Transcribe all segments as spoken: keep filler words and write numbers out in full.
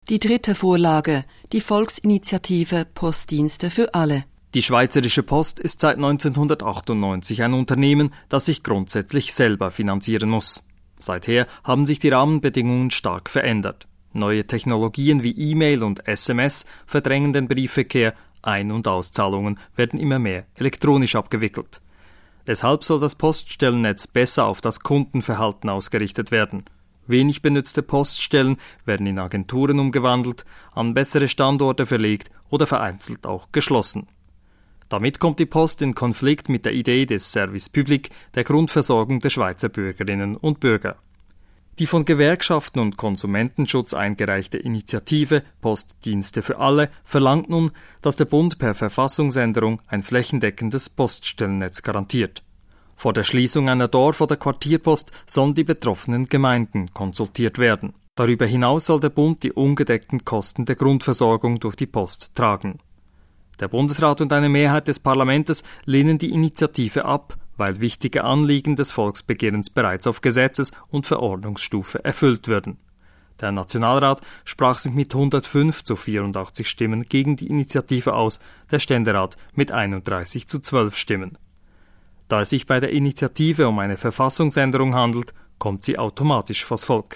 Die dritte Vorlage, die Volksinitiative Postdienste für alle. Die Schweizerische Post ist seit neunzehnhundertachtundneunzig ein Unternehmen, das sich grundsätzlich selber finanzieren muss. Seither haben sich die Rahmenbedingungen stark verändert. Neue Technologien wie E-Mail und S M S verdrängen den Briefverkehr, Ein- und Auszahlungen werden immer mehr elektronisch abgewickelt. Deshalb soll das Poststellennetz besser auf das Kundenverhalten ausgerichtet werden. Wenig benutzte Poststellen werden in Agenturen umgewandelt, an bessere Standorte verlegt oder vereinzelt auch geschlossen. Damit kommt die Post in Konflikt mit der Idee des Service Public, der Grundversorgung der Schweizer Bürgerinnen und Bürger. Die von Gewerkschaften und Konsumentenschutz eingereichte Initiative Postdienste für alle verlangt nun, dass der Bund per Verfassungsänderung ein flächendeckendes Poststellennetz garantiert. Vor der Schließung einer Dorf- oder Quartierpost sollen die betroffenen Gemeinden konsultiert werden. Darüber hinaus soll der Bund die ungedeckten Kosten der Grundversorgung durch die Post tragen. Der Bundesrat und eine Mehrheit des Parlaments lehnen die Initiative ab, weil wichtige Anliegen des Volksbegehrens bereits auf Gesetzes- und Verordnungsstufe erfüllt würden. Der Nationalrat sprach sich mit hundertfünf zu vierundachtzig Stimmen gegen die Initiative aus, der Ständerat mit einunddreißig zu zwölf Stimmen. Da es sich bei der Initiative um eine Verfassungsänderung handelt, kommt sie automatisch vors Volk.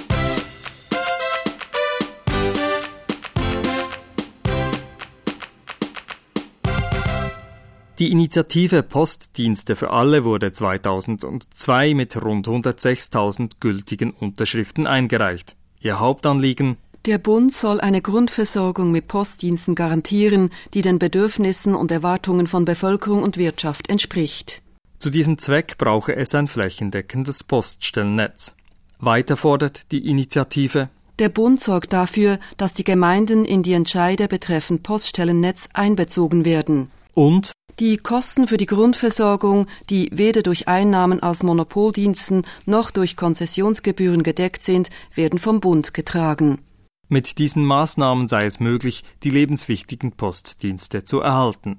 Die Initiative Postdienste für alle wurde zweitausendzwei mit rund hundertsechstausend gültigen Unterschriften eingereicht. Ihr Hauptanliegen: Der Bund soll eine Grundversorgung mit Postdiensten garantieren, die den Bedürfnissen und Erwartungen von Bevölkerung und Wirtschaft entspricht. Zu diesem Zweck brauche es ein flächendeckendes Poststellennetz. Weiter fordert die Initiative: Der Bund sorgt dafür, dass die Gemeinden in die Entscheide betreffend Poststellennetz einbezogen werden. Und die Kosten für die Grundversorgung, die weder durch Einnahmen aus Monopoldiensten noch durch Konzessionsgebühren gedeckt sind, werden vom Bund getragen. Mit diesen Maßnahmen sei es möglich, die lebenswichtigen Postdienste zu erhalten.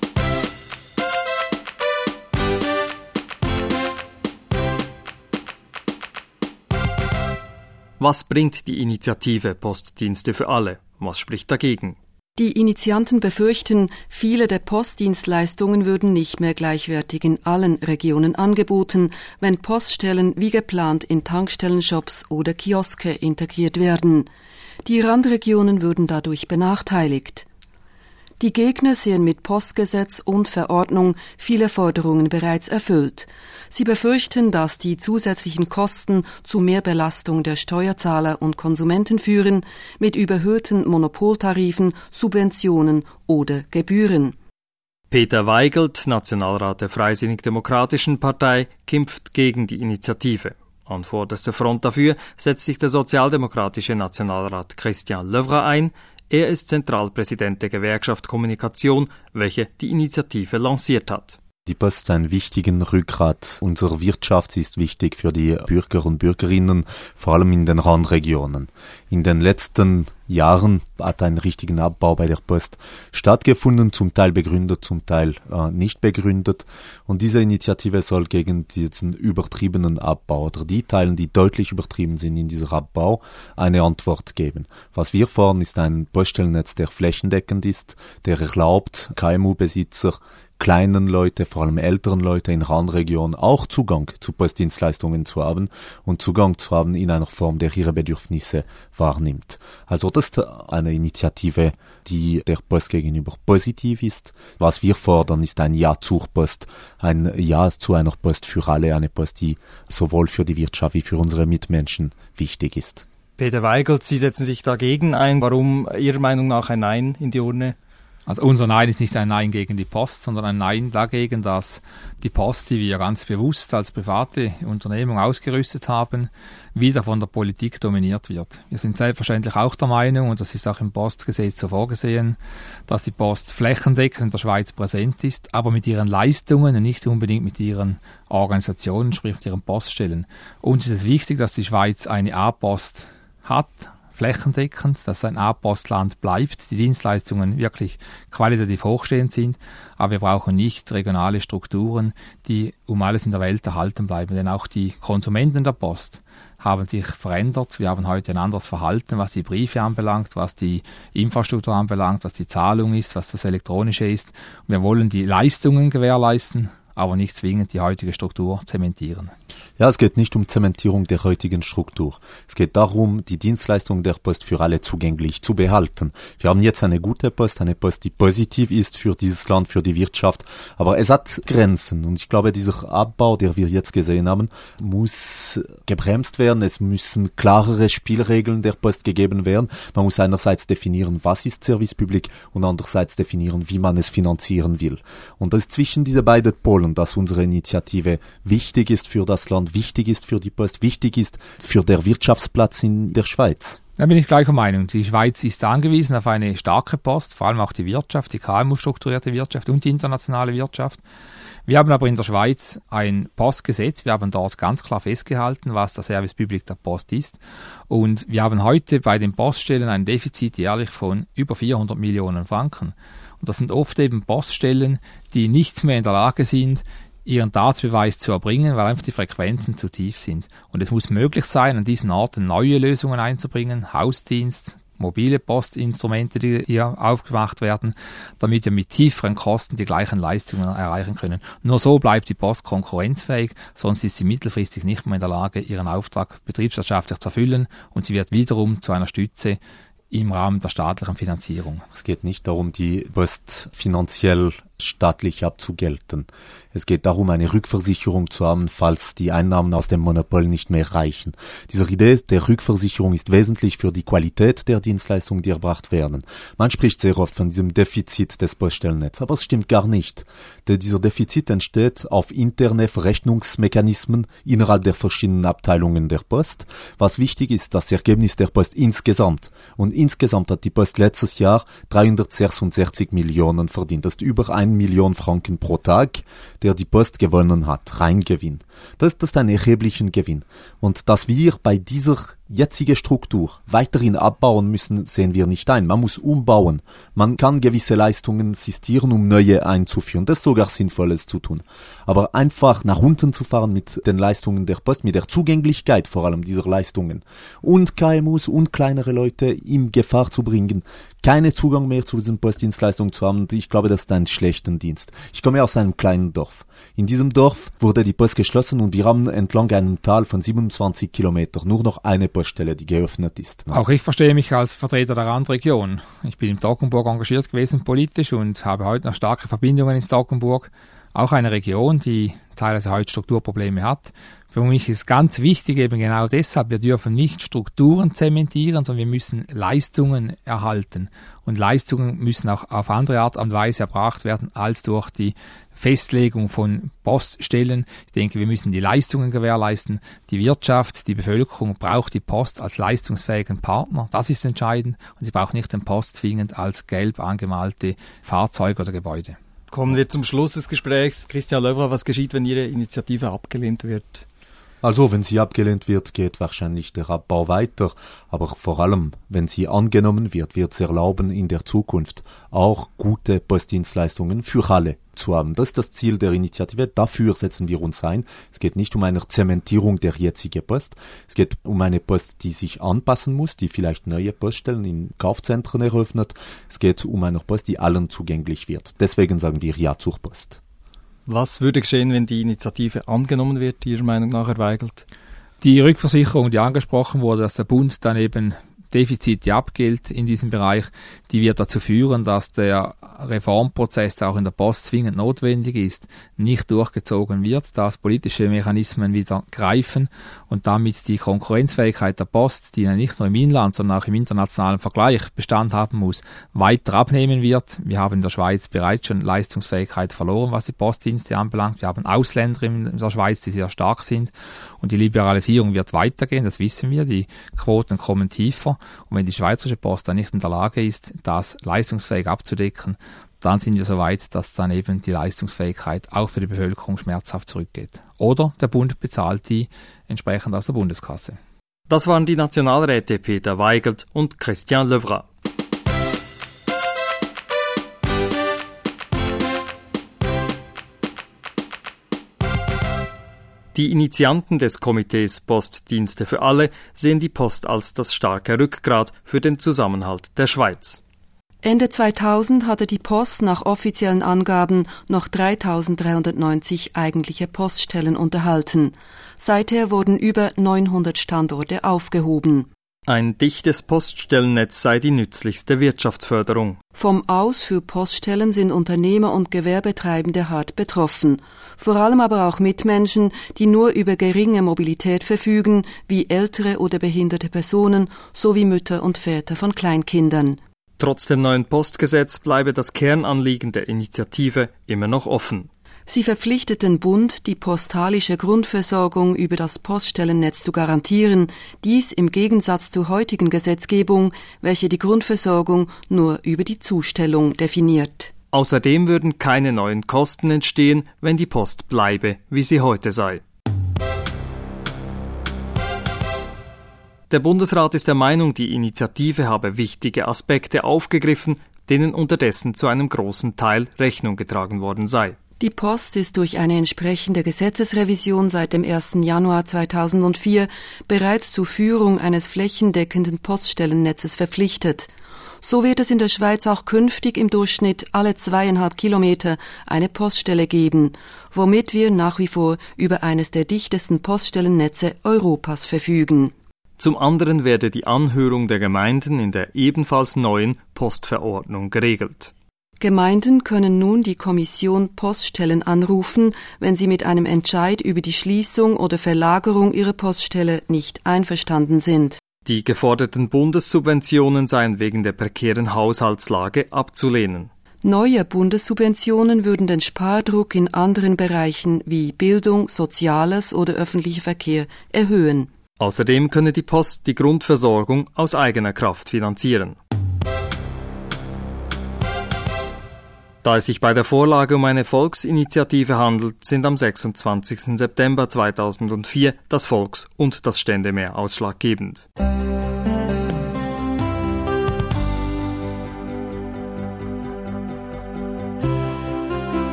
Was bringt die Initiative Postdienste für alle? Was spricht dagegen? Die Initianten befürchten, viele der Postdienstleistungen würden nicht mehr gleichwertig in allen Regionen angeboten, wenn Poststellen wie geplant in Tankstellenshops oder Kioske integriert werden. Die Randregionen würden dadurch benachteiligt. Die Gegner sehen mit Postgesetz und Verordnung viele Forderungen bereits erfüllt. Sie befürchten, dass die zusätzlichen Kosten zu mehr Belastung der Steuerzahler und Konsumenten führen, mit überhöhten Monopoltarifen, Subventionen oder Gebühren. Peter Weigelt, Nationalrat der Freisinnig-Demokratischen Partei, kämpft gegen die Initiative. An vorderster Front dafür setzt sich der sozialdemokratische Nationalrat Christian Löwra ein. Er ist Zentralpräsident der Gewerkschaft Kommunikation, welche die Initiative lanciert hat. Die Post ist ein wichtiges Rückgrat unserer Wirtschaft. Sie ist wichtig für die Bürger und Bürgerinnen, vor allem in den Randregionen. In den letzten Jahren hat ein richtiger Abbau bei der Post stattgefunden, zum Teil begründet, zum Teil äh, nicht begründet. Und diese Initiative soll gegen diesen übertriebenen Abbau oder die Teile, die deutlich übertrieben sind in diesem Abbau, eine Antwort geben. Was wir fordern, ist ein Poststellennetz, der flächendeckend ist, der erlaubt K M U-Besitzer, kleinen Leute, vor allem älteren Leute in Randregionen auch Zugang zu Postdienstleistungen zu haben und Zugang zu haben in einer Form, der ihre Bedürfnisse wahrnimmt. Also das ist eine Initiative, die der Post gegenüber positiv ist. Was wir fordern, ist ein Ja zur Post, ein Ja zu einer Post für alle, eine Post, die sowohl für die Wirtschaft wie für unsere Mitmenschen wichtig ist. Peter Weigelt, Sie setzen sich dagegen ein. Warum Ihrer Meinung nach ein Nein in die Urne? Also unser Nein ist nicht ein Nein gegen die Post, sondern ein Nein dagegen, dass die Post, die wir ganz bewusst als private Unternehmung ausgerüstet haben, wieder von der Politik dominiert wird. Wir sind selbstverständlich auch der Meinung, und das ist auch im Postgesetz so vorgesehen, dass die Post flächendeckend in der Schweiz präsent ist, aber mit ihren Leistungen und nicht unbedingt mit ihren Organisationen, sprich mit ihren Poststellen. Uns ist es wichtig, dass die Schweiz eine A-Post hat, flächendeckend, dass ein A-Postland bleibt, die Dienstleistungen wirklich qualitativ hochstehend sind, aber wir brauchen nicht regionale Strukturen, die um alles in der Welt erhalten bleiben, denn auch die Konsumenten der Post haben sich verändert. Wir haben heute ein anderes Verhalten, was die Briefe anbelangt, was die Infrastruktur anbelangt, was die Zahlung ist, was das Elektronische ist. Und wir wollen die Leistungen gewährleisten, aber nicht zwingend die heutige Struktur zementieren. Ja, es geht nicht um Zementierung der heutigen Struktur. Es geht darum, die Dienstleistung der Post für alle zugänglich zu behalten. Wir haben jetzt eine gute Post, eine Post, die positiv ist für dieses Land, für die Wirtschaft. Aber es hat Grenzen. Und ich glaube, dieser Abbau, der wir jetzt gesehen haben, muss gebremst werden. Es müssen klarere Spielregeln der Post gegeben werden. Man muss einerseits definieren, was ist Service Public und andererseits definieren, wie man es finanzieren will. Und das ist zwischen diese beiden Polen, dass unsere Initiative wichtig ist für das Land, wichtig ist für die Post, wichtig ist für den Wirtschaftsplatz in der Schweiz. Da bin ich gleicher Meinung. Die Schweiz ist angewiesen auf eine starke Post, vor allem auch die Wirtschaft, die K M U-strukturierte Wirtschaft und die internationale Wirtschaft. Wir haben aber in der Schweiz ein Postgesetz. Wir haben dort ganz klar festgehalten, was der Service Public der Post ist. Und wir haben heute bei den Poststellen ein Defizit jährlich von über vierhundert Millionen Franken. Und das sind oft eben Poststellen, die nicht mehr in der Lage sind, ihren Tatbeweis zu erbringen, weil einfach die Frequenzen zu tief sind. Und es muss möglich sein, an diesen Orten neue Lösungen einzubringen, Hausdienst, mobile Postinstrumente, die hier aufgemacht werden, damit wir mit tieferen Kosten die gleichen Leistungen erreichen können. Nur so bleibt die Post konkurrenzfähig, sonst ist sie mittelfristig nicht mehr in der Lage, ihren Auftrag betriebswirtschaftlich zu erfüllen und sie wird wiederum zu einer Stütze im Rahmen der staatlichen Finanzierung. Es geht nicht darum, die Post finanziell staatlich abzugelten. Es geht darum, eine Rückversicherung zu haben, falls die Einnahmen aus dem Monopol nicht mehr reichen. Diese Idee der Rückversicherung ist wesentlich für die Qualität der Dienstleistungen, die erbracht werden. Man spricht sehr oft von diesem Defizit des Poststellnetzes, aber es stimmt gar nicht. Denn dieser Defizit entsteht auf interne Verrechnungsmechanismen innerhalb der verschiedenen Abteilungen der Post. Was wichtig ist, das Ergebnis der Post insgesamt. Und insgesamt hat die Post letztes Jahr dreihundertsechsundsechzig Millionen verdient. Das ist über eine Million Franken pro Tag, der die Post gewonnen hat, Reingewinn. Das, das ist ein erheblicher Gewinn. Und dass wir bei dieser jetzigen Struktur weiterhin abbauen müssen, sehen wir nicht ein. Man muss umbauen. Man kann gewisse Leistungen sistieren, um neue einzuführen. Das ist sogar Sinnvolles zu tun. Aber einfach nach unten zu fahren mit den Leistungen der Post, mit der Zugänglichkeit vor allem dieser Leistungen und K M Us und kleinere Leute in Gefahr zu bringen, keinen Zugang mehr zu diesen Postdienstleistungen zu haben, ich glaube, das ist ein schlechter Dienst. Ich komme aus einem kleinen Dorf. In diesem Dorf wurde die Post geschlossen und wir haben entlang einem Tal von siebenundzwanzig Kilometern nur noch eine Poststelle, die geöffnet ist. Auch ich verstehe mich als Vertreter der Randregion. Ich bin im Toggenburg engagiert gewesen politisch und habe heute noch starke Verbindungen ins Toggenburg. Auch eine Region, die teilweise heute Strukturprobleme hat. Für mich ist ganz wichtig eben genau deshalb, wir dürfen nicht Strukturen zementieren, sondern wir müssen Leistungen erhalten. Und Leistungen müssen auch auf andere Art und Weise erbracht werden, als durch die Festlegung von Poststellen. Ich denke, wir müssen die Leistungen gewährleisten. Die Wirtschaft, die Bevölkerung braucht die Post als leistungsfähigen Partner. Das ist entscheidend. Und sie braucht nicht den Post zwingend als gelb angemalte Fahrzeuge oder Gebäude. Kommen wir zum Schluss des Gesprächs. Christian Löwra, was geschieht, wenn Ihre Initiative abgelehnt wird? Also, wenn sie abgelehnt wird, geht wahrscheinlich der Abbau weiter. Aber vor allem, wenn sie angenommen wird, wird es erlauben, in der Zukunft auch gute Postdienstleistungen für alle zu haben. Das ist das Ziel der Initiative. Dafür setzen wir uns ein. Es geht nicht um eine Zementierung der jetzigen Post. Es geht um eine Post, die sich anpassen muss, die vielleicht neue Poststellen in Kaufzentren eröffnet. Es geht um eine Post, die allen zugänglich wird. Deswegen sagen wir Ja zur Post. Was würde geschehen, wenn die Initiative angenommen wird, Ihrer Meinung nach, Herr Weigelt? Die Rückversicherung, die angesprochen wurde, dass der Bund dann eben Defizite abgilt in diesem Bereich, die wird dazu führen, dass der Reformprozess, der auch in der Post zwingend notwendig ist, nicht durchgezogen wird, dass politische Mechanismen wieder greifen und damit die Konkurrenzfähigkeit der Post, die ja nicht nur im Inland, sondern auch im internationalen Vergleich Bestand haben muss, weiter abnehmen wird. Wir haben in der Schweiz bereits schon Leistungsfähigkeit verloren, was die Postdienste anbelangt. Wir haben Ausländer in der Schweiz, die sehr stark sind und die Liberalisierung wird weitergehen, das wissen wir. Die Quoten kommen tiefer. Und wenn die Schweizerische Post dann nicht in der Lage ist, das leistungsfähig abzudecken, dann sind wir so weit, dass dann eben die Leistungsfähigkeit auch für die Bevölkerung schmerzhaft zurückgeht. Oder der Bund bezahlt die entsprechend aus der Bundeskasse. Das waren die Nationalräte Peter Weigelt und Christian Levrat. Die Initianten des Komitees Postdienste für alle sehen die Post als das starke Rückgrat für den Zusammenhalt der Schweiz. Ende zweitausend hatte die Post nach offiziellen Angaben noch dreitausenddreihundertneunzig eigentliche Poststellen unterhalten. Seither wurden über neunhundert Standorte aufgehoben. Ein dichtes Poststellennetz sei die nützlichste Wirtschaftsförderung. Vom Aus für Poststellen sind Unternehmer und Gewerbetreibende hart betroffen. Vor allem aber auch Mitmenschen, die nur über geringe Mobilität verfügen, wie ältere oder behinderte Personen sowie Mütter und Väter von Kleinkindern. Trotz dem neuen Postgesetz bleibe das Kernanliegen der Initiative immer noch offen. Sie verpflichtet den Bund, die postalische Grundversorgung über das Poststellennetz zu garantieren, dies im Gegensatz zur heutigen Gesetzgebung, welche die Grundversorgung nur über die Zustellung definiert. Außerdem würden keine neuen Kosten entstehen, wenn die Post bleibe, wie sie heute sei. Der Bundesrat ist der Meinung, die Initiative habe wichtige Aspekte aufgegriffen, denen unterdessen zu einem großen Teil Rechnung getragen worden sei. Die Post ist durch eine entsprechende Gesetzesrevision seit dem ersten Januar zweitausendvier bereits zur Führung eines flächendeckenden Poststellennetzes verpflichtet. So wird es in der Schweiz auch künftig im Durchschnitt alle zweieinhalb Kilometer eine Poststelle geben, womit wir nach wie vor über eines der dichtesten Poststellennetze Europas verfügen. Zum anderen werde die Anhörung der Gemeinden in der ebenfalls neuen Postverordnung geregelt. Gemeinden können nun die Kommission Poststellen anrufen, wenn sie mit einem Entscheid über die Schließung oder Verlagerung ihrer Poststelle nicht einverstanden sind. Die geforderten Bundessubventionen seien wegen der prekären Haushaltslage abzulehnen. Neue Bundessubventionen würden den Spardruck in anderen Bereichen wie Bildung, Soziales oder öffentlicher Verkehr erhöhen. Außerdem könne die Post die Grundversorgung aus eigener Kraft finanzieren. Da es sich bei der Vorlage um eine Volksinitiative handelt, sind am sechsundzwanzigsten September zweitausendvier das Volks- und das Ständemehr ausschlaggebend.